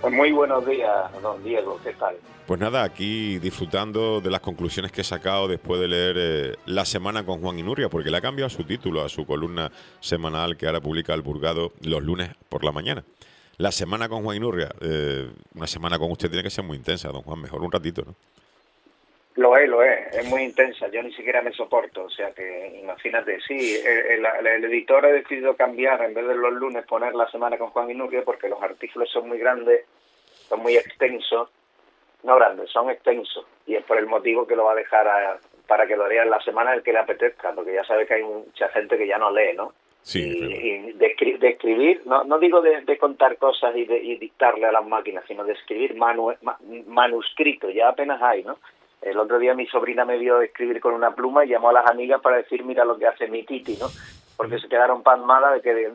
Muy buenos días, don Diego, ¿qué tal? Pues nada, aquí disfrutando de las conclusiones que he sacado después de leer La Semana con Juan Inurria, porque le ha cambiado su título a su columna semanal que ahora publica El Burgado los lunes por la mañana. La Semana con Juan Inurria, una semana con usted tiene que ser muy intensa, don Juan, mejor un ratito, ¿no? Lo es muy intensa, yo ni siquiera me soporto, o sea que imagínate, sí, el editor ha decidido cambiar, en vez de los lunes poner La Semana con Juan Inurria, porque los artículos son muy grandes, son muy extensos, no grandes, son extensos, y es por el motivo que lo va a dejar para que lo lea en la semana el que le apetezca, porque ya sabe que hay mucha gente que ya no lee, ¿no? Sí, Y de escribir, no digo de contar cosas y dictarle a las máquinas, sino de escribir manuscrito, ya apenas hay, ¿no? El otro día mi sobrina me vio escribir con una pluma y llamó a las amigas para decir, mira lo que hace mi titi, ¿no? Porque se quedaron pasmadas de que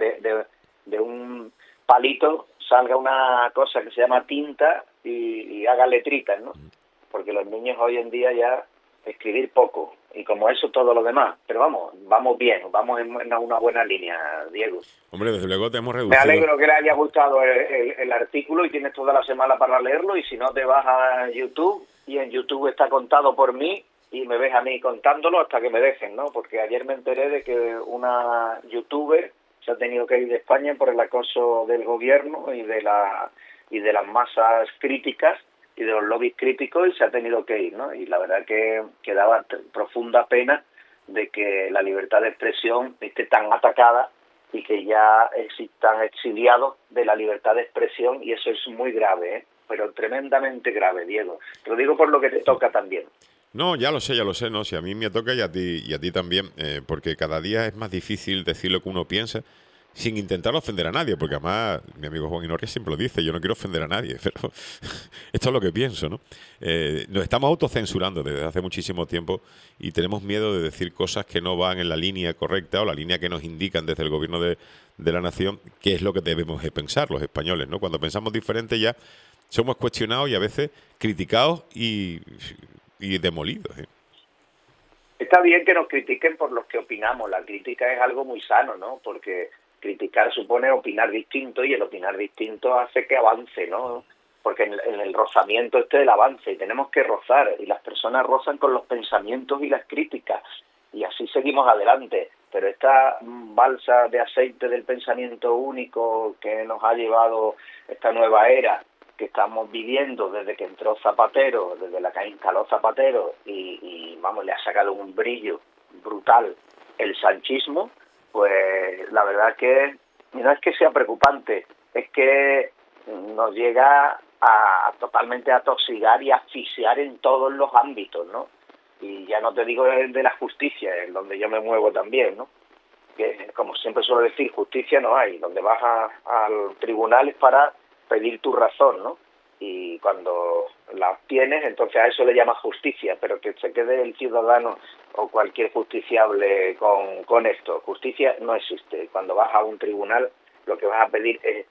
de un palito salga una cosa que se llama tinta y haga letritas, ¿no? Porque los niños hoy en día ya escribir poco, y como eso todo lo demás. Pero vamos bien, vamos en una buena línea, Diego. Hombre, desde luego te hemos Me reducido. alegro que le haya gustado el artículo y tienes toda la semana para leerlo, y si no te vas a YouTube, y en YouTube está contado por mí, y me ves a mí contándolo hasta que me dejen, ¿no? Porque ayer me enteré de que una youtuber se ha tenido que ir de España por el acoso del gobierno y de las masas críticas y de los lobbies críticos, y se ha tenido que ir, ¿no? Y la verdad que daba profunda pena de que la libertad de expresión esté tan atacada y que ya existan exiliados de la libertad de expresión, y eso es muy grave, ¿eh? Pero tremendamente grave, Diego. Te lo digo por lo que te toca también. No, ya lo sé, ¿no? Si a mí me toca y a ti también, porque cada día es más difícil decir lo que uno piensa sin intentar ofender a nadie, porque además mi amigo Juan Inurria siempre lo dice, yo no quiero ofender a nadie, pero esto es lo que pienso, ¿no? Nos estamos autocensurando desde hace muchísimo tiempo y tenemos miedo de decir cosas que no van en la línea correcta o la línea que nos indican desde el gobierno de la nación, qué es lo que debemos de pensar los españoles, ¿no? Cuando pensamos diferente ya somos cuestionados y a veces criticados y demolidos, ¿eh? Está bien que nos critiquen por los que opinamos. La crítica es algo muy sano, ¿no? Porque criticar supone opinar distinto, y el opinar distinto hace que avance, ¿no? Porque en el rozamiento del avance, y tenemos que rozar, y las personas rozan con los pensamientos y las críticas, y así seguimos adelante. Pero esta balsa de aceite del pensamiento único que nos ha llevado esta nueva era que estamos viviendo desde que entró Zapatero, desde la que instaló Zapatero, y vamos, le ha sacado un brillo brutal el sanchismo, pues la verdad que no es que sea preocupante, es que nos llega a totalmente atosigar y asfixiar en todos los ámbitos, ¿no? Y ya no te digo el de la justicia, en donde yo me muevo también, ¿no? Que, como siempre suelo decir, justicia no hay. Donde vas al tribunal es para pedir tu razón, ¿no? Y cuando la obtienes, entonces a eso le llamas justicia, pero que se quede el ciudadano o cualquier justiciable con esto. Justicia no existe. Cuando vas a un tribunal, lo que vas a pedir es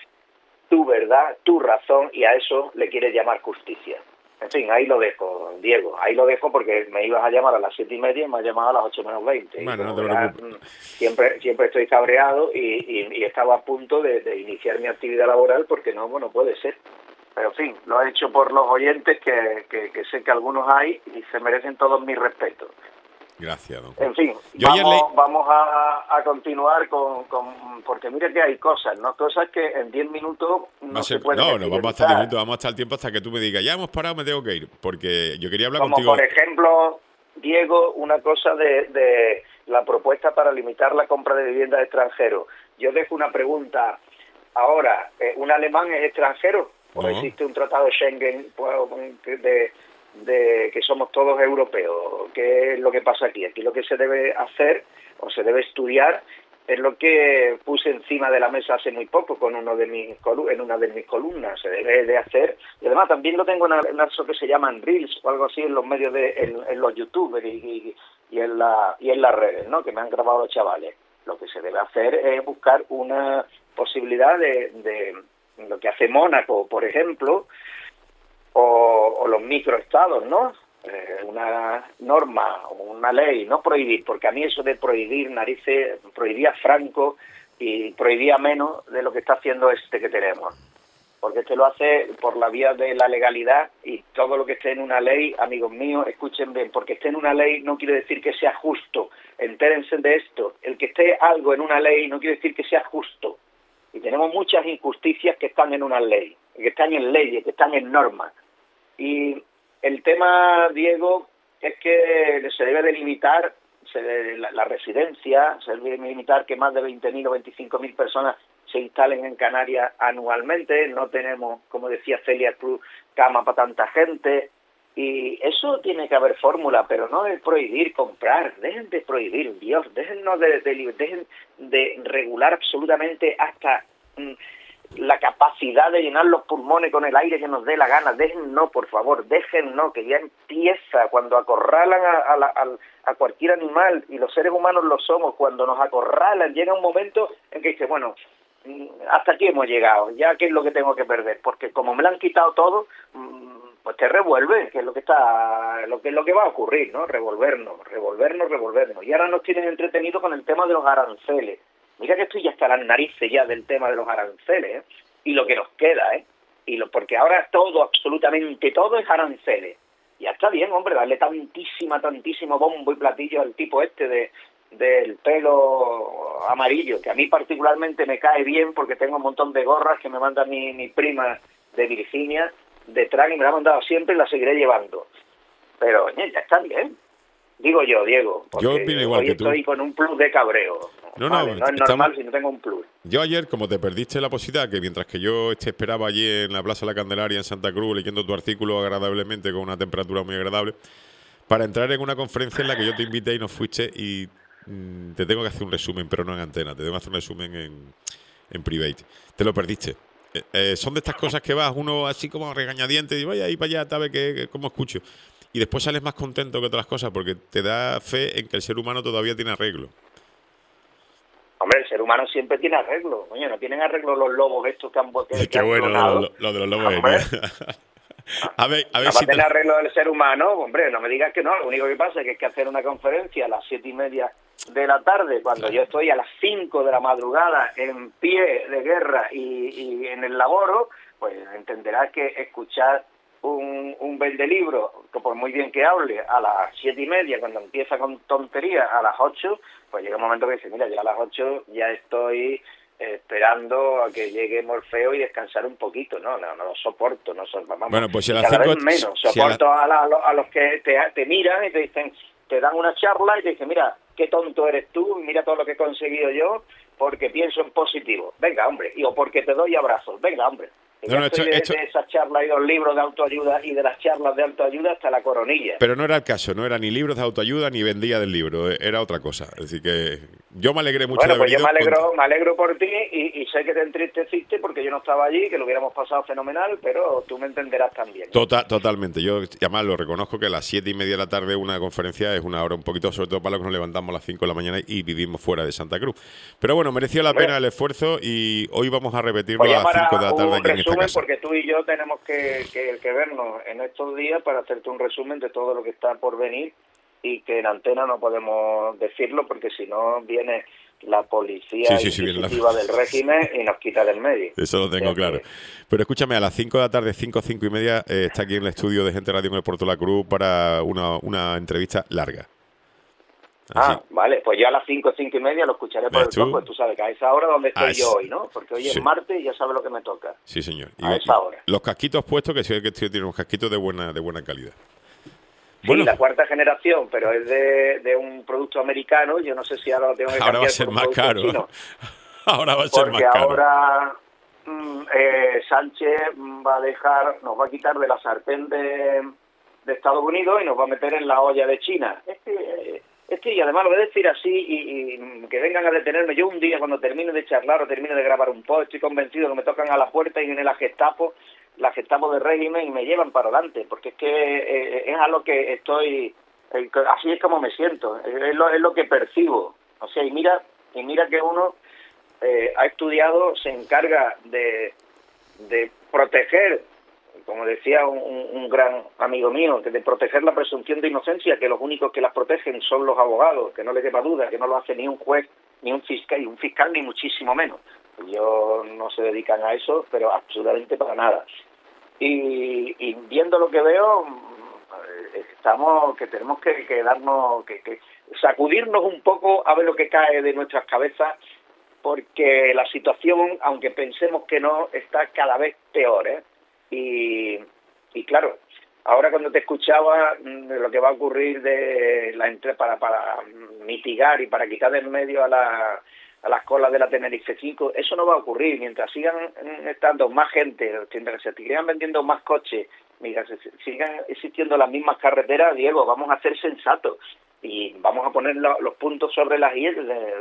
tu verdad, tu razón, y a eso le quieres llamar justicia. En fin, ahí lo dejo, Diego. Ahí lo dejo porque me ibas a llamar a las 7:30 y me has llamado a las 8:20. Bueno, y no te preocupes. Siempre estoy cabreado y estaba a punto de iniciar mi actividad laboral porque no puede ser. Pero en fin, lo he hecho por los oyentes que sé que algunos hay y se merecen todos mis respetos. Gracias, don Juan. En fin, vamos a continuar porque mire que hay cosas, ¿no? Cosas que en 10 minutos no se pueden no vamos a estar 10 minutos, vamos a estar el tiempo hasta que tú me digas, ya hemos parado, me tengo que ir, porque yo quería hablar contigo. Como por ejemplo, Diego, una cosa de la propuesta para limitar la compra de viviendas de extranjeros. Yo dejo una pregunta ahora, ¿un alemán es extranjero? ¿O No. existe un tratado Schengen de que somos todos europeos? ¿Qué es lo que pasa aquí? Aquí lo que se debe hacer o se debe estudiar es lo que puse encima de la mesa hace muy poco en una de mis columnas. Se debe de hacer, y además también lo tengo en eso que se llaman Reels o algo así en los medios en los youtubers y en las redes, ¿no? Que me han grabado los chavales. Lo que se debe hacer es buscar una posibilidad de lo que hace Mónaco, por ejemplo, o los microestados, ¿no? Una norma o una ley, no prohibir, porque a mí eso de prohibir narices, prohibía Franco y prohibía menos de lo que está haciendo este que tenemos. porque este lo hace por la vía de la legalidad, y todo lo que esté en una ley, amigos míos, escuchen bien, porque esté en una ley no quiere decir que sea justo. Entérense de esto, el que esté algo en una ley no quiere decir que sea justo. Y tenemos muchas injusticias que están en una ley, que están en leyes, que están en normas. Y el tema, Diego, es que se debe delimitar la residencia, se debe limitar que más de 20.000 o 25.000 personas se instalen en Canarias anualmente. No tenemos, como decía Celia Cruz, cama para tanta gente, y eso tiene que haber fórmula, pero no de prohibir comprar. Dejen de prohibir, Dios, dejen de regular absolutamente hasta la capacidad de llenar los pulmones con el aire que nos dé la gana. Déjennos, por favor, déjennos, que ya empieza cuando acorralan a cualquier animal, y los seres humanos lo somos. Cuando nos acorralan, llega un momento en que dices, bueno, hasta aquí hemos llegado, ya qué es lo que tengo que perder, porque como me lo han quitado todo, pues te revuelve, que es lo que va a ocurrir, ¿no? Revolvernos. Y ahora nos tienen entretenidos con el tema de los aranceles. Mira que estoy ya hasta las narices ya del tema de los aranceles, ¿eh? Y lo que nos queda, porque ahora todo, absolutamente todo es aranceles. Ya está bien, hombre, darle tantísimo bombo y platillo al tipo este del pelo amarillo, que a mí particularmente me cae bien, porque tengo un montón de gorras que me manda mi prima de Virginia detrás, y me la ha mandado siempre y la seguiré llevando. Pero, oye, ya está bien. Digo yo, Diego, porque yo opino igual hoy que tú. estoy con un plus de cabreo. No es normal si no tengo un plus. Yo ayer, como te perdiste la posibilidad, que mientras que yo te esperaba allí en la Plaza de la Candelaria en Santa Cruz, leyendo tu artículo agradablemente con una temperatura muy agradable, para entrar en una conferencia en la que yo te invité y no fuiste, y te tengo que hacer un resumen, pero no en antena, te tengo que hacer un resumen en private. Te lo perdiste. Son de estas cosas que vas uno así como regañadiente y vaya ahí para allá, tal vez cómo escucho. Y después sales más contento que otras cosas, porque te da fe en que el ser humano todavía tiene arreglo. Hombre, el ser humano siempre tiene arreglo. Coño, no tienen arreglo los lobos estos que han Qué bueno clonado. lo de los lobos. A ver no si va a tener arreglo del ser humano, hombre, no me digas que no. Lo único que pasa es que hay que hacer una conferencia a las 7:30 de la tarde, cuando yo estoy a las 5 de la madrugada en pie de guerra y en el laboro, pues entenderás que escuchar un vendelibro, que por muy bien que hable, a las 7:30, cuando empieza con tonterías, a las 8, pues llega un momento que dice, mira, ya a las 8 ya estoy esperando a que llegue Morfeo y descansar un poquito. No lo soporto, vamos, bueno, pues si a las cada 5 vez menos. Soporto a los que te miran y te dicen, te dan una charla y te dicen, mira, qué tonto eres tú, mira todo lo que he conseguido yo, porque pienso en positivo. Venga, hombre, o porque te doy abrazos. Venga, hombre. De esas charlas y los libros de autoayuda y de las charlas de autoayuda hasta la coronilla. Pero no era el caso, no era ni libros de autoayuda ni vendía del libro, era otra cosa. Así que yo me alegré mucho de haber ido. Bueno, pues yo me alegro por ti, y sé que te entristeciste porque yo no estaba allí, que lo hubiéramos pasado fenomenal, pero tú me entenderás también. Totalmente. Yo además lo reconozco, que a las 7:30 de la tarde una conferencia es una hora un poquito, sobre todo para los que nos levantamos a las 5 de la mañana y vivimos fuera de Santa Cruz. Pero bueno, mereció la pena el esfuerzo, y hoy vamos a repetirlo a las 5 de la tarde aquí en esta casa. Porque tú y yo tenemos que vernos en estos días para hacerte un resumen de todo lo que está por venir, y que en antena no podemos decirlo porque si no viene la policía inquisitiva del régimen y nos quita del medio. Eso lo tengo claro. Pero escúchame, a las 5 de la tarde, 5:30, está aquí en el estudio de Gente Radio en el Puerto de la Cruz para una entrevista larga. Así. Vale, pues yo a las 5:30 lo escucharé por el top, pues tú sabes que a esa hora donde estoy yo hoy, ¿no? Porque hoy es martes y ya sabes lo que me toca. Sí, señor. A esa hora. Los casquitos puestos, que sí que tiene unos casquitos de buena calidad. Sí, bueno, la cuarta generación, pero es de un producto americano. Yo no sé si ahora lo tengo que cambiar. Ahora va a ser más caro. Chino. Ahora va a ser más caro. Porque ahora Sánchez nos va a quitar de la sartén de Estados Unidos y nos va a meter en la olla de China. Y además lo voy a decir así, y que vengan a detenerme. Yo un día, cuando termine de charlar o termine de grabar un post, estoy convencido que me tocan a la puerta y viene la Gestapo del régimen, y me llevan para adelante, porque es que es a lo que estoy, así es como me siento, es lo que percibo. O sea, y mira que uno ha estudiado, se encarga de proteger, como decía un gran amigo mío, de proteger la presunción de inocencia, que los únicos que las protegen son los abogados, que no le quepa duda, que no lo hace ni un juez, ni un fiscal, ni muchísimo menos. Ellos no se dedican a eso, pero absolutamente para nada. Y viendo lo que veo, estamos que tenemos que darnos, que sacudirnos un poco a ver lo que cae de nuestras cabezas, porque la situación, aunque pensemos que no, está cada vez peor, ¿eh? Y claro, ahora cuando te escuchaba de lo que va a ocurrir de la para mitigar y para quitar del medio a las colas de la Tenerife 5, eso no va a ocurrir. Mientras sigan estando más gente, mientras se sigan vendiendo más coches, mientras sigan existiendo las mismas carreteras, Diego, vamos a ser sensatos y vamos a poner los puntos sobre las i de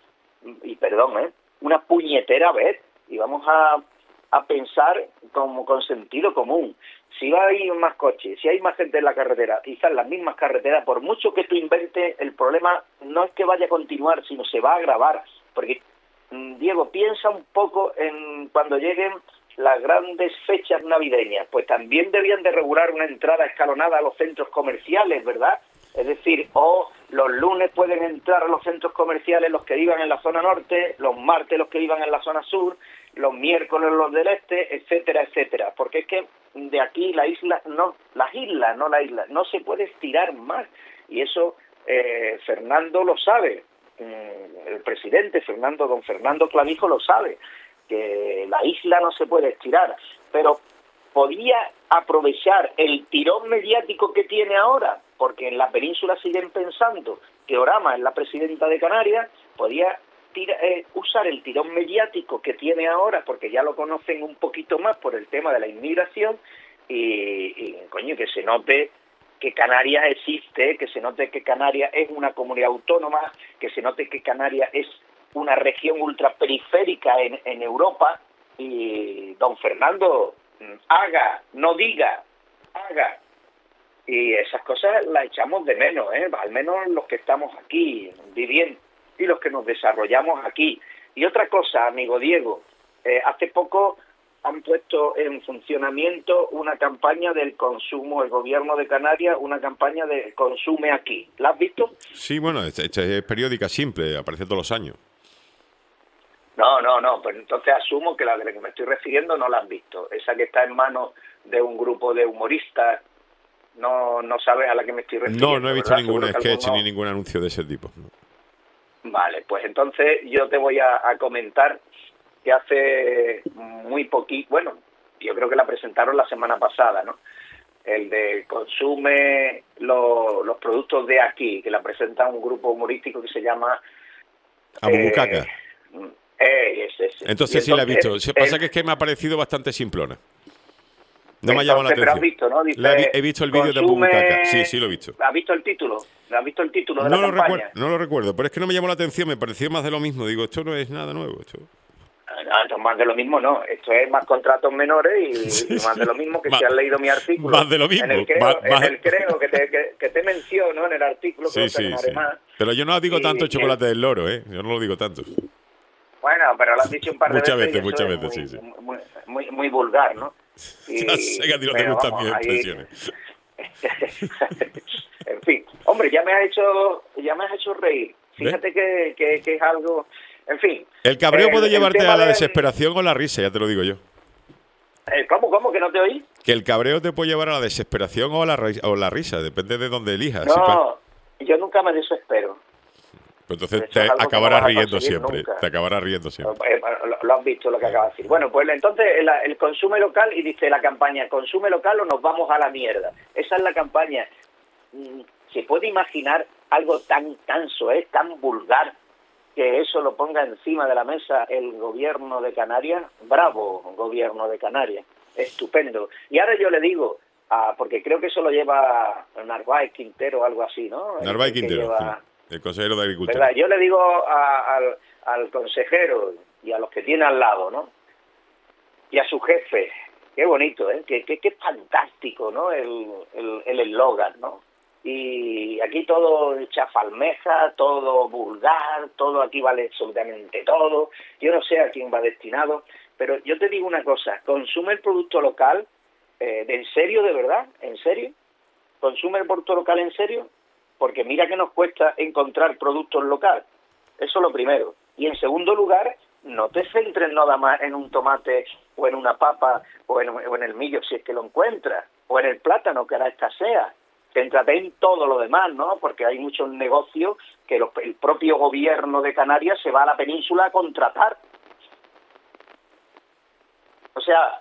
una puñetera vez, y vamos a pensar como con sentido común. Si va a ir más coches, si hay más gente en la carretera, quizás las mismas carreteras, por mucho que tú inventes, el problema no es que vaya a continuar, sino se va a agravar. Porque, Diego, piensa un poco en cuando lleguen las grandes fechas navideñas, pues también debían de regular una entrada escalonada a los centros comerciales, ¿verdad? Es decir, los lunes pueden entrar a los centros comerciales los que vivan en la zona norte, los martes los que vivan en la zona sur, los miércoles los del este, etcétera, etcétera. Porque es que de aquí las islas no se puede estirar más. Y eso Fernando lo sabe, el presidente don Fernando Clavijo lo sabe, que la isla no se puede estirar. Pero podía aprovechar el tirón mediático que tiene ahora, porque en la península siguen pensando que Orama es la presidenta de Canarias, podía usar el tirón mediático que tiene ahora, porque ya lo conocen un poquito más por el tema de la inmigración, y que se note que Canarias existe, que se note que Canarias es una comunidad autónoma, que se note que Canarias es una región ultraperiférica en Europa, y don Fernando haga, no diga, haga. Y esas cosas las echamos de menos, al menos los que estamos aquí viviendo y los que nos desarrollamos aquí. Y otra cosa, amigo Diego, hace poco han puesto en funcionamiento una campaña del consumo, el gobierno de Canarias, una campaña de consume aquí. ¿La has visto? Sí, bueno, esta es periódica simple, aparece todos los años. No, pues entonces asumo que la de la que me estoy refiriendo no la has visto. Esa que está en manos de un grupo de humoristas, no sabes a la que me estoy refiriendo. No he visto ningún sketch ni ningún anuncio de ese tipo. No. Vale, pues entonces yo te voy a comentar que hace muy poquito, bueno, yo creo que la presentaron la semana pasada, ¿no? El de consume los productos de aquí, que la presenta un grupo humorístico que se llama Abubucaca. Ese. Entonces sí la he visto. Lo que pasa es que me ha parecido bastante simplona. No me ha llamado la atención. Pero has visto, ¿no? Dice, he visto el vídeo de Abubucaca. Sí, lo he visto. ¿Has visto el título? ¿Has visto el título de la campaña? No lo recuerdo, pero es que no me llamó la atención, me pareció más de lo mismo. Digo, esto no es nada nuevo. Esto es más de lo mismo, no. Esto es más contratos menores y más de lo mismo, que si has leído mi artículo. Más de lo mismo. En el creo que te menciono en el artículo, sí. Más. Pero yo no digo tanto chocolate del loro, ¿eh? Yo no lo digo tanto. Bueno, pero lo has dicho un par de veces. Muchas veces, sí. Muy vulgar, ¿no? Ya sé que a ti no te gustan mis expresiones. En fin, hombre, ya me has hecho reír. Fíjate que es algo... En fin. El cabreo puede llevarte a la desesperación o la risa, ya te lo digo yo. ¿Cómo? ¿Que no te oí? Que el cabreo te puede llevar a la desesperación o la risa, depende de dónde elijas. No, yo nunca me desespero. Pues entonces te acabarás riendo siempre. Nunca. Te acabarás riendo siempre. Lo has visto lo que acabas de decir. Bueno, pues entonces el consume local, y dice la campaña, consume local o nos vamos a la mierda. Esa es la campaña. ¿Se puede imaginar algo tan soez, tan vulgar, que eso lo ponga encima de la mesa el gobierno de Canarias? Bravo, gobierno de Canarias. Estupendo. Y ahora yo le digo, porque creo que eso lo lleva Narváez Quintero o algo así, ¿no? Narváez Quintero, sí. El consejero de Agricultura. ¿Verdad? Yo le digo al consejero y a los que tiene al lado, ¿no? Y a su jefe, qué bonito, ¿eh? Qué fantástico, ¿no? El eslogan, ¿no? Y aquí todo chafalmeja, todo vulgar, todo aquí vale absolutamente todo. Yo no sé a quién va destinado, pero yo te digo una cosa, consume el producto local, ¿en serio, de verdad? ¿En serio? ¿Consume el producto local en serio? Porque mira que nos cuesta encontrar productos locales. Eso es lo primero. Y en segundo lugar, no te centres nada más en un tomate o en una papa o en el millo si es que lo encuentras, o en el plátano que ahora escasea. Céntrate en todo lo demás, ¿no? Porque hay muchos negocios que el propio gobierno de Canarias se va a la península a contratar. O sea,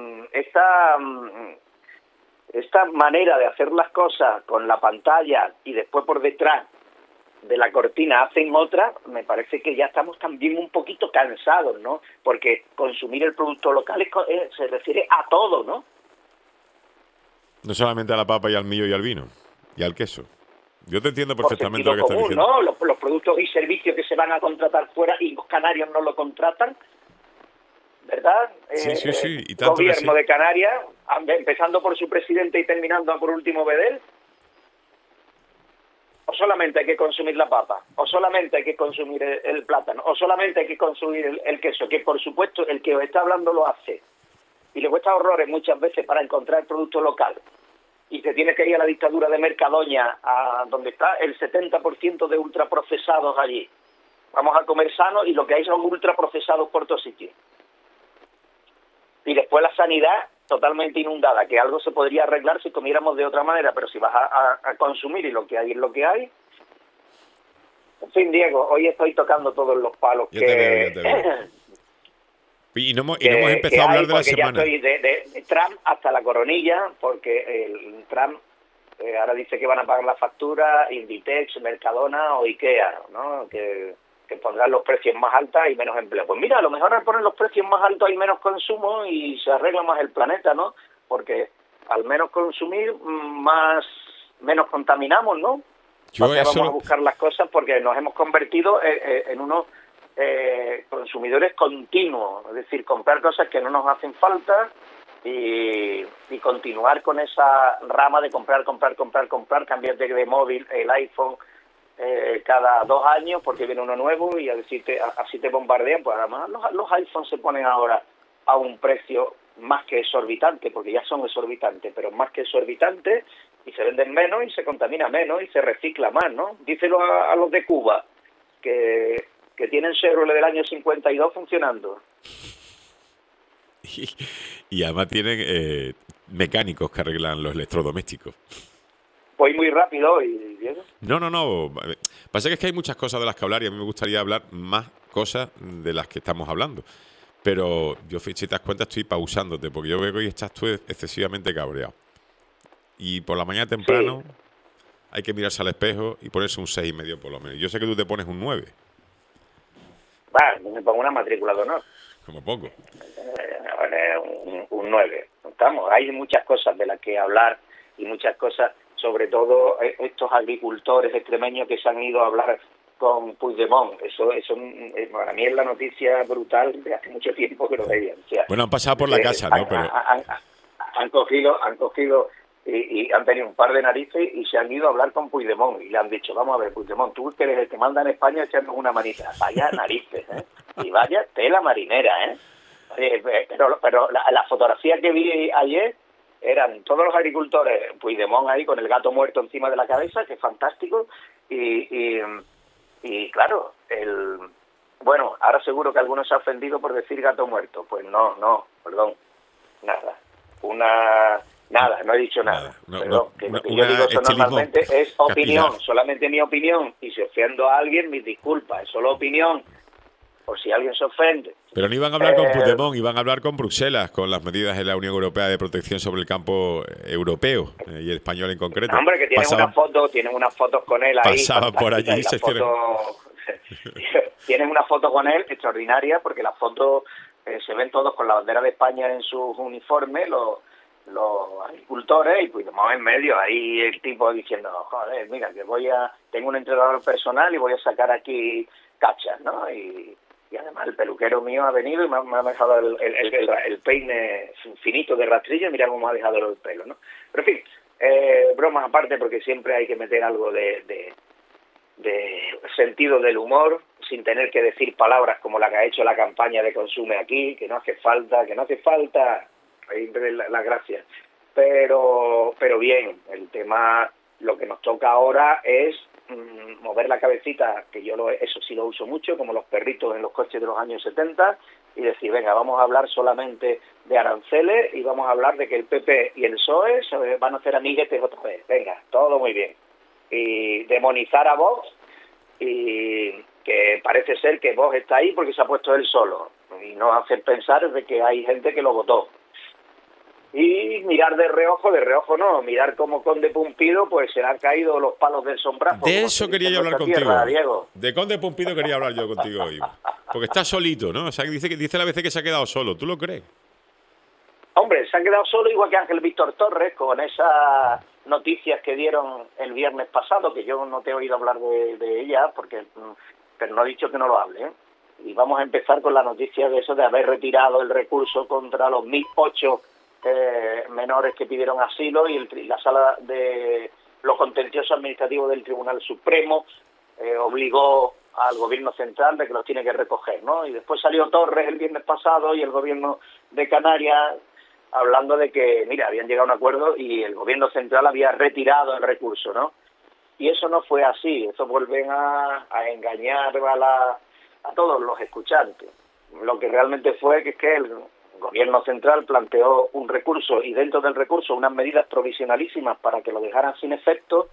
esta manera de hacer las cosas con la pantalla y después por detrás de la cortina hacen otra, me parece que ya estamos también un poquito cansados, ¿no? Porque consumir el producto local se refiere a todo, ¿no? No solamente a la papa y al millo y al vino y al queso. Yo te entiendo Por perfectamente sentido lo que estás común, diciendo. ¿no? Los productos y servicios que se van a contratar fuera y los canarios no lo contratan, ¿verdad? Sí, sí, sí. Y tanto Gobierno que sí. de Canarias, empezando por su presidente y terminando por último Bedel. O solamente hay que consumir la papa, o solamente hay que consumir el plátano, o solamente hay que consumir el queso, que por supuesto el que os está hablando lo hace. Y le cuesta horrores muchas veces para encontrar el producto local. Y se tiene que ir a la dictadura de Mercadoña, a donde está el 70% de ultraprocesados allí. Vamos a comer sano y lo que hay son ultraprocesados por todos sitios. Y después la sanidad totalmente inundada, que algo se podría arreglar si comiéramos de otra manera, pero si vas a consumir y lo que hay es lo que hay. En fin, Diego, hoy estoy tocando todos los palos Ya te veo, ya te veo. Y no hemos empezado a hablar de la semana. Ya estoy de Trump hasta la coronilla, porque el Trump ahora dice que van a pagar la factura Inditex, Mercadona o Ikea, ¿no? Que pondrán los precios más altos y menos empleo. Pues mira, a lo mejor al poner los precios más altos hay menos consumo y se arregla más el planeta, ¿no? Porque al menos consumir, menos contaminamos, ¿no? Vamos a buscar las cosas porque nos hemos convertido en unos consumidores continuos, es decir, comprar cosas que no nos hacen falta y continuar con esa rama de comprar, cambiar de móvil, el iPhone cada 2 años porque viene uno nuevo y así te bombardean. Pues además los iPhones se ponen ahora a un precio más que exorbitante, porque ya son exorbitantes, pero más que exorbitantes, y se venden menos y se contamina menos y se recicla más, ¿no? Díselo a los de Cuba que tienen Chevrolet del año 52 funcionando. Y además tienen mecánicos que arreglan los electrodomésticos. Voy muy rápido hoy, Diego. No. Pasa que es que hay muchas cosas de las que hablar y a mí me gustaría hablar más cosas de las que estamos hablando. Pero yo, si te das cuenta, estoy pausándote porque yo veo que hoy estás tú excesivamente cabreado. Y por la mañana temprano hay que mirarse al espejo y ponerse un 6,5 por lo menos. Yo sé que tú te pones un 9. Me pongo una matrícula de honor. Como poco. Un 9. Hay muchas cosas de las que hablar y muchas cosas, sobre todo estos agricultores extremeños que se han ido a hablar con Puigdemont. Eso para mí es la noticia brutal de hace mucho tiempo que lo veían. O sea, bueno, han pasado por la casa, ¿no? Pero han cogido y han tenido un par de narices y se han ido a hablar con Puigdemont y le han dicho, vamos a ver, Puigdemont, tú que eres el que manda en España, echarnos una manita. Vaya narices, y vaya tela marinera, pero la fotografía que vi ayer eran todos los agricultores, Puigdemont ahí con el gato muerto encima de la cabeza, que es fantástico, y claro, bueno, ahora seguro que algunos se ha ofendido por decir gato muerto. Pues no, perdón, nada, no he dicho nada. Perdón, que lo que yo digo eso normalmente es opinión, capilar. Solamente mi opinión, y si ofendo a alguien, mis disculpas, es solo opinión, por si alguien se ofende. Pero no iban a hablar con Puigdemont, iban a hablar con Bruselas, con las medidas de la Unión Europea de protección sobre el campo europeo y el español en concreto. No, hombre, que tienen unas fotos con él ahí. Pasaba por allí y se tienen una foto con él extraordinaria, porque las fotos se ven todos con la bandera de España en sus uniformes, los agricultores, y Puigdemont en medio, ahí el tipo diciendo, joder, mira, que tengo un entrenador personal y voy a sacar aquí cachas, ¿no? Y además el peluquero mío ha venido y me ha dejado el peine finito de rastrillo, mira cómo ha dejado el pelo, ¿no? Pero en fin, bromas aparte, porque siempre hay que meter algo de sentido del humor, sin tener que decir palabras como la que ha hecho la campaña de Consume Aquí, que no hace falta, ahí la gracia. Pero bien, el tema, lo que nos toca ahora es mover la cabecita, que yo eso sí lo uso mucho, como los perritos en los coches de los años 70, y decir, venga, vamos a hablar solamente de aranceles y vamos a hablar de que el PP y el PSOE van a hacer amiguetes otra vez. Venga, todo muy bien. Y demonizar a Vox, y que parece ser que Vox está ahí porque se ha puesto él solo, y no hacer pensar de que hay gente que lo votó. Y mirar de reojo no, mirar como Conde Pumpido, pues se le han caído los palos del sombrajo. De eso quería yo hablar contigo. Tierra, Diego. De Conde Pumpido quería hablar yo contigo hoy. Porque está solito, ¿no? O sea, dice la vez que se ha quedado solo. ¿Tú lo crees? Hombre, se ha quedado solo igual que Ángel Víctor Torres con esas noticias que dieron el viernes pasado, que yo no te he oído hablar de ellas, pero no he dicho que no lo hable, ¿eh? Y vamos a empezar con la noticia de eso, de haber retirado el recurso contra los 1.008 menores que pidieron asilo, y la sala de los contenciosos administrativos del Tribunal Supremo obligó al gobierno central de que los tiene que recoger, ¿no? Y después salió Torres el viernes pasado y el gobierno de Canarias hablando de que, mira, habían llegado a un acuerdo y el gobierno central había retirado el recurso, ¿no? Y eso no fue así, eso vuelven a engañar a todos los escuchantes. Lo que realmente fue que es que el gobierno central planteó un recurso, y dentro del recurso unas medidas provisionalísimas para que lo dejaran sin efecto,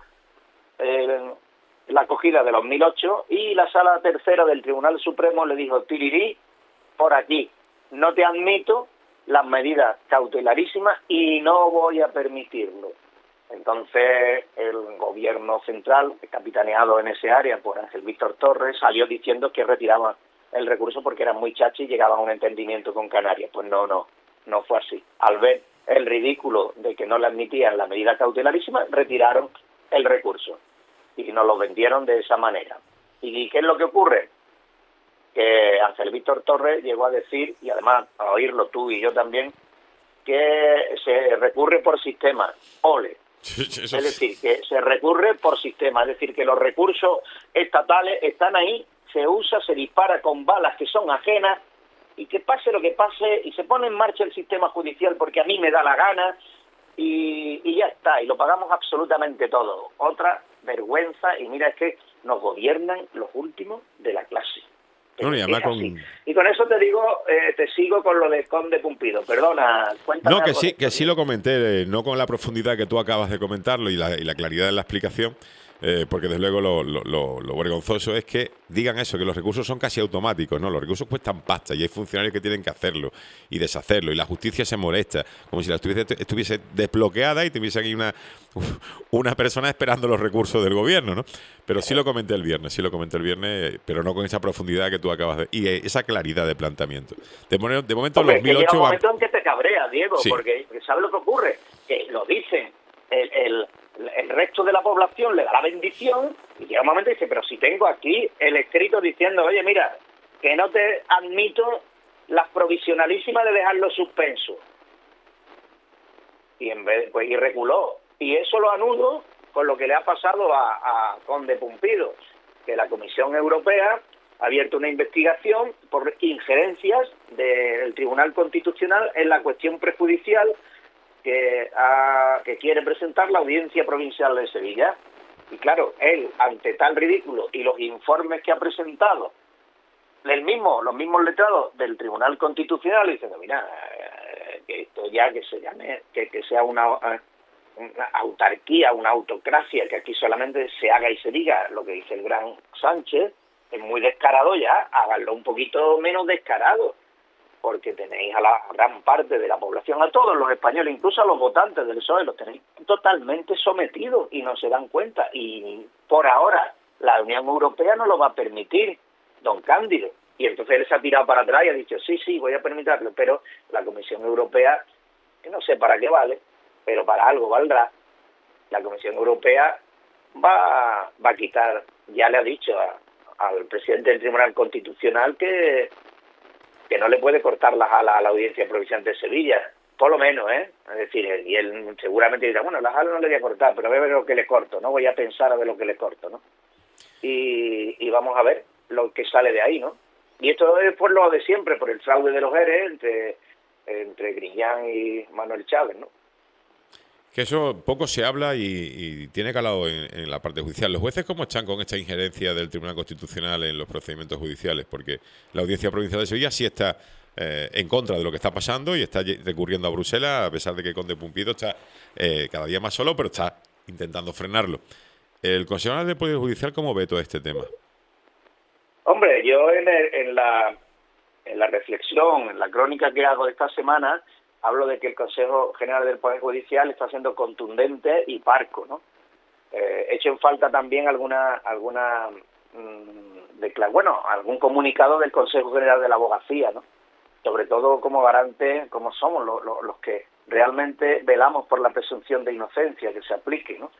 la acogida de los 1.008, y la sala tercera del Tribunal Supremo le dijo, tirirí, por aquí, no te admito las medidas cautelarísimas y no voy a permitirlo. Entonces el gobierno central, capitaneado en ese área por Ángel Víctor Torres, salió diciendo que retiraba el recurso porque eran muy chachis y llegaban a un entendimiento con Canarias. Pues no fue así. Al ver el ridículo de que no le admitían la medida cautelarísima, retiraron el recurso y nos lo vendieron de esa manera. ¿Y qué es lo que ocurre? Que Ángel Víctor Torres llegó a decir, y además a oírlo tú y yo también, que se recurre por sistema. ¡Ole! Es decir, que se recurre por sistema, es decir, que los recursos estatales están ahí, se usa, se dispara con balas que son ajenas, y que pase lo que pase, y se pone en marcha el sistema judicial porque a mí me da la gana, y ya está, y lo pagamos absolutamente todo. Otra vergüenza, y mira, es que nos gobiernan los últimos de la clase. No, y con eso te digo, te sigo con lo de Conde Pumpido. Perdona, cuéntame. No, que sí lo comenté, no con la profundidad que tú acabas de comentarlo y la claridad en la explicación, porque desde luego lo vergonzoso es que digan eso, que los recursos son casi automáticos, ¿no? Los recursos cuestan pasta y hay funcionarios que tienen que hacerlo y deshacerlo, y la justicia se molesta, como si la estuviese desbloqueada y tuviese aquí una persona esperando los recursos del gobierno, ¿no? Pero sí lo comenté el viernes, pero no con esa profundidad que tú acabas de... Y esa claridad de planteamiento. De momento, hombre, los 1.008... Llega un momento en que te cabreas, Diego, sí. Porque ¿sabes lo que ocurre? Que lo dicen, el resto de la población le da la bendición, y llega un momento y dice, pero si tengo aquí el escrito diciendo, oye, mira, que no te admito las provisionalísimas de dejarlo suspenso. Y en vez, pues, y reculó. Y eso lo anudo con lo que le ha pasado a Conde Pumpido, que la Comisión Europea ha abierto una investigación por injerencias del Tribunal Constitucional en la cuestión prejudicial que quiere presentar la Audiencia Provincial de Sevilla. Y claro, él, ante tal ridículo y los informes que ha presentado los mismos letrados del Tribunal Constitucional, diciendo, mira, que esto ya que se llame, que sea una autarquía, una autocracia, que aquí solamente se haga y se diga lo que dice el gran Sánchez, es muy descarado ya, háganlo un poquito menos descarado, porque tenéis a la gran parte de la población, a todos los españoles, incluso a los votantes del PSOE, los tenéis totalmente sometidos y no se dan cuenta. Y por ahora la Unión Europea no lo va a permitir, don Cándido. Y entonces él se ha tirado para atrás y ha dicho, sí, voy a permitirlo, pero la Comisión Europea, que no sé para qué vale, pero para algo valdrá, la Comisión Europea va a quitar, ya le ha dicho al presidente del Tribunal Constitucional que no le puede cortar las alas a la Audiencia Provincial de Sevilla, por lo menos, ¿eh? Es decir, y él seguramente dirá, bueno, las alas no le voy a cortar, pero voy a ver lo que le corto, ¿no? Voy a pensar a ver lo que le corto, ¿no? Y vamos a ver lo que sale de ahí, ¿no? Y esto es por lo de siempre, por el fraude de los ERE entre Griñán y Manuel Chávez, ¿no? Que eso poco se habla y tiene calado en la parte judicial. ¿Los jueces cómo están con esta injerencia del Tribunal Constitucional en los procedimientos judiciales? Porque la Audiencia Provincial de Sevilla sí está en contra de lo que está pasando y está recurriendo a Bruselas, a pesar de que Conde Pumpido está cada día más solo, pero está intentando frenarlo. ¿El Consejo General del Poder Judicial cómo ve todo este tema? Hombre, yo en la reflexión, en la crónica que hago de esta semana, hablo de que el Consejo General del Poder Judicial está siendo contundente y parco, ¿no? Echo en falta también algún comunicado del Consejo General de la Abogacía, ¿no? Sobre todo como garante, como somos los que realmente velamos por la presunción de inocencia que se aplique, ¿no?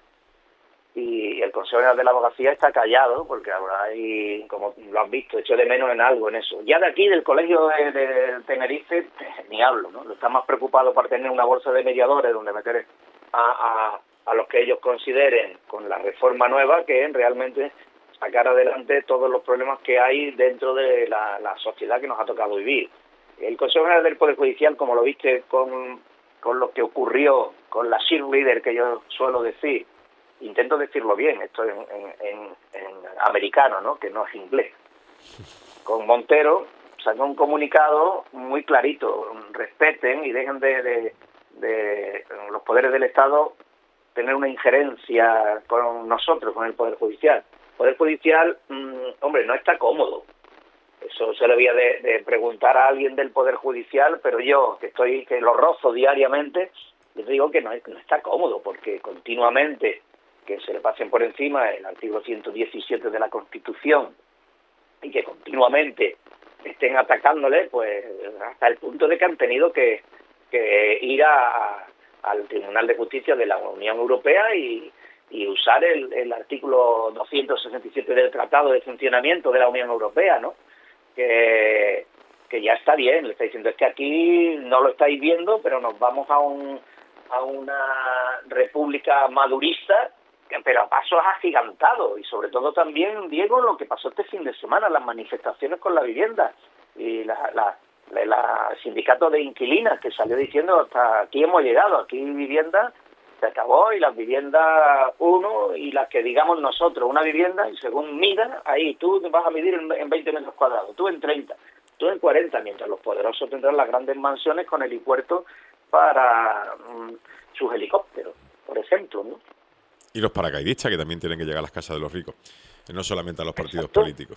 Y el Consejo General de la Abogacía está callado, porque ahora hay, como lo han visto, echo de menos en algo en eso. Ya de aquí, del Colegio de Tenerife, ni hablo, ¿no? Está más preocupado por tener una bolsa de mediadores donde meter a los que ellos consideren con la reforma nueva, que en realmente sacar adelante todos los problemas que hay dentro de la sociedad que nos ha tocado vivir. El Consejo General del Poder Judicial, como lo viste con lo que ocurrió con la cheerleader, que yo suelo decir, intento decirlo bien, esto en americano, ¿no? Que no es inglés. Con Montero sacó un comunicado muy clarito: respeten y dejen de los poderes del Estado tener una injerencia con nosotros, con el Poder Judicial. El Poder Judicial, hombre, no está cómodo. Eso se le había de preguntar a alguien del Poder Judicial, pero yo, que lo rozo diariamente, les digo que no está cómodo, porque continuamente que se le pasen por encima el artículo 117 de la Constitución y que continuamente estén atacándole, pues hasta el punto de que han tenido que ir al Tribunal de Justicia de la Unión Europea y usar el artículo 267 del Tratado de Funcionamiento de la Unión Europea, ¿no? Que ya está bien, le está diciendo, es que aquí no lo estáis viendo, pero nos vamos a una república madurista, pero a pasos agigantados. Y sobre todo también, Diego, lo que pasó este fin de semana, las manifestaciones con la vivienda y el sindicato de inquilinas, que salió diciendo, hasta aquí hemos llegado, aquí vivienda se acabó, y las viviendas uno y las que digamos nosotros, una vivienda, y según mida, ahí tú vas a medir en 20 metros cuadrados, tú en 30, tú en 40, mientras los poderosos tendrán las grandes mansiones con helipuertos para sus helicópteros, por ejemplo, ¿no? Y los paracaidistas, que también tienen que llegar a las casas de los ricos, no solamente a los partidos Exacto. políticos.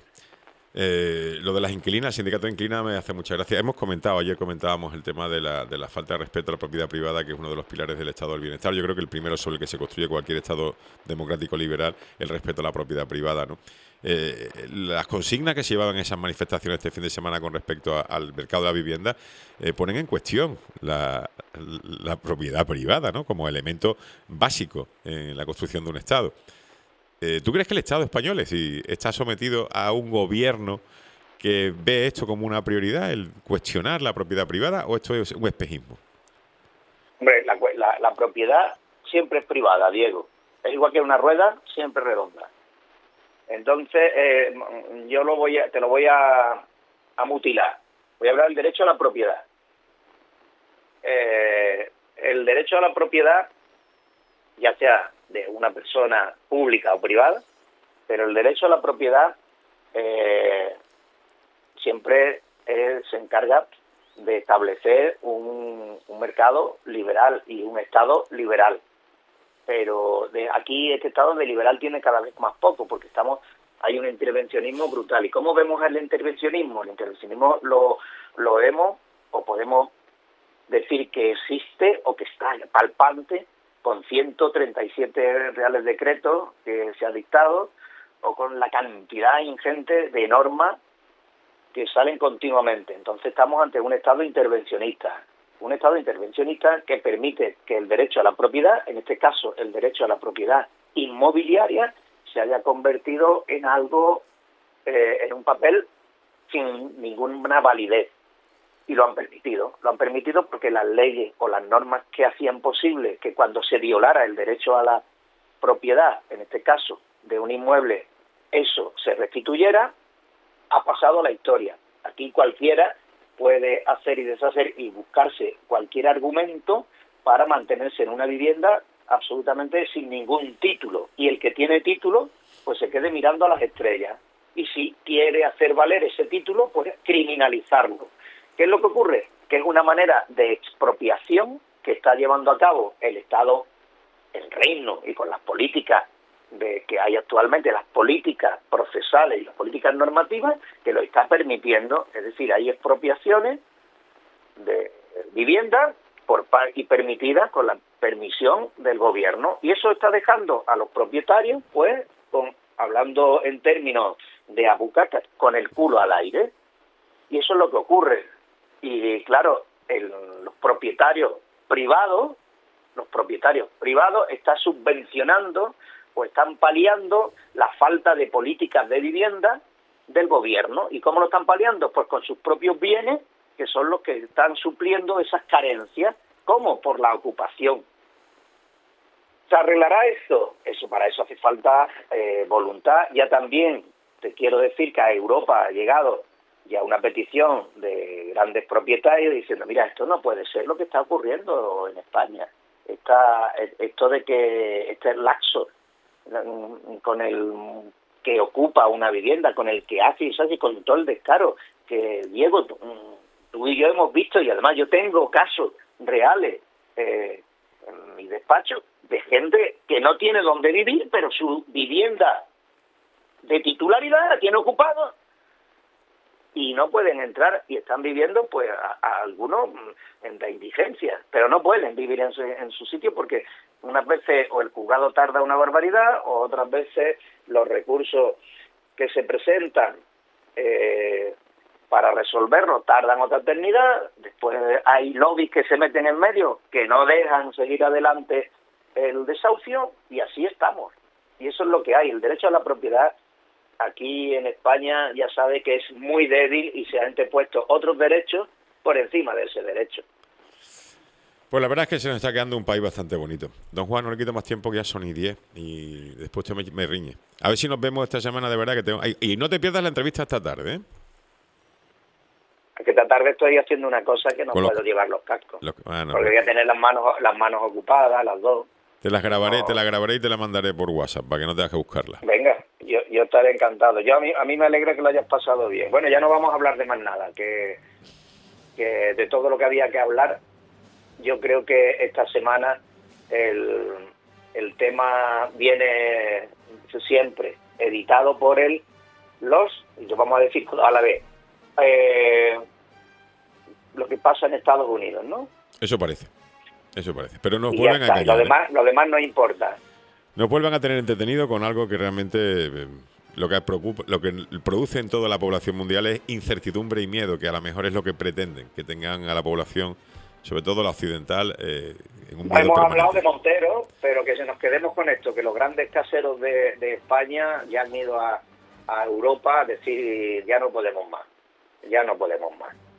Lo de las inquilinas, el sindicato de inquilinas me hace mucha gracia. Ayer comentábamos el tema de la falta de respeto a la propiedad privada, que es uno de los pilares del Estado del Bienestar. Yo creo que el primero sobre el que se construye cualquier Estado democrático liberal, el respeto a la propiedad privada, ¿no? Las consignas que se llevaban en esas manifestaciones este fin de semana con respecto al mercado de la vivienda ponen en cuestión la propiedad privada, ¿no? Como elemento básico en la construcción de un Estado. ¿Tú crees que el Estado español está sometido a un gobierno que ve esto como una prioridad, el cuestionar la propiedad privada, o esto es un espejismo? Hombre, la propiedad siempre es privada, Diego. Es igual que una rueda, siempre redonda. Entonces, te lo voy a mutilar. Voy a hablar del derecho a la propiedad. El derecho a la propiedad, ya sea de una persona pública o privada, pero el derecho a la propiedad siempre se encarga de establecer un mercado liberal y un Estado liberal. Pero aquí este Estado de liberal tiene cada vez más poco, porque hay un intervencionismo brutal. ¿Y cómo vemos el intervencionismo? El intervencionismo lo vemos, o podemos decir que existe o que está palpante, con 137 reales decretos que se ha dictado, o con la cantidad ingente de normas que salen continuamente. Entonces estamos ante un Estado intervencionista que permite que el derecho a la propiedad, en este caso el derecho a la propiedad inmobiliaria, se haya convertido en algo, en un papel sin ninguna validez. Y lo han permitido porque las leyes o las normas que hacían posible que cuando se violara el derecho a la propiedad, en este caso de un inmueble, eso se restituyera, ha pasado a la historia. Aquí cualquiera puede hacer y deshacer y buscarse cualquier argumento para mantenerse en una vivienda absolutamente sin ningún título. Y el que tiene título, pues se quede mirando a las estrellas. Y si quiere hacer valer ese título, pues criminalizarlo. ¿Qué es lo que ocurre? Que es una manera de expropiación que está llevando a cabo el Estado, el reino, y con las políticas que hay actualmente, las políticas procesales y las políticas normativas, que lo está permitiendo. Es decir, hay expropiaciones de viviendas y permitidas con la permisión del gobierno. Y eso está dejando a los propietarios, pues, hablando en términos de abucatas, con el culo al aire. Y eso es lo que ocurre. Y claro, los propietarios privados están subvencionando o están paliando la falta de políticas de vivienda del gobierno. ¿Y cómo lo están paliando? Pues con sus propios bienes, que son los que están supliendo esas carencias. ¿Cómo? Por la ocupación. ¿Se arreglará esto? Para eso hace falta voluntad. Ya también te quiero decir que a Europa ha llegado ya una petición de grandes propietarios diciendo, mira, esto no puede ser lo que está ocurriendo en España. Esto de que este laxo con el que ocupa una vivienda, con el que hace y se hace, con todo el descaro que, Diego, tú y yo hemos visto, y además yo tengo casos reales en mi despacho de gente que no tiene dónde vivir, pero su vivienda de titularidad la tiene ocupado y no pueden entrar, y están viviendo pues a algunos en la indigencia, pero no pueden vivir en su sitio porque unas veces o el juzgado tarda una barbaridad, o otras veces los recursos que se presentan para resolverlo tardan otra eternidad. Después hay lobbies que se meten en medio que no dejan seguir adelante el desahucio, y así estamos. Y eso es lo que hay. El derecho a la propiedad aquí en España ya sabe que es muy débil y se han antepuesto otros derechos por encima de ese derecho. Pues la verdad es que se nos está quedando un país bastante bonito. Don Juan, no le quito más tiempo, que ya son y 10 y después usted me riñe. A ver si nos vemos esta semana, de verdad que tengo... Y no te pierdas la entrevista esta tarde, ¿eh? Que esta tarde estoy haciendo una cosa que no puedo llevar los cascos. Porque voy a tener las manos ocupadas, las dos. Te la grabaré y te la mandaré por WhatsApp para que no tengas que buscarla. Venga, yo estaré encantado. A mí me alegra que lo hayas pasado bien. Bueno, ya no vamos a hablar de más nada, que de todo lo que había que hablar. Yo creo que esta semana el tema viene siempre editado por y lo vamos a decir a la vez, lo que pasa en Estados Unidos, ¿no? Eso parece. Pero nos vuelven a engañar. Lo demás no importa. Nos vuelven a tener entretenido con algo que realmente lo que produce en toda la población mundial es incertidumbre y miedo, que a lo mejor es lo que pretenden, que tengan a la población, sobre todo la occidental, en un miedo Hemos permanente. hablado de Montero, pero que nos quedemos con esto, que los grandes caseros de España ya han ido a Europa a decir, ya no podemos más.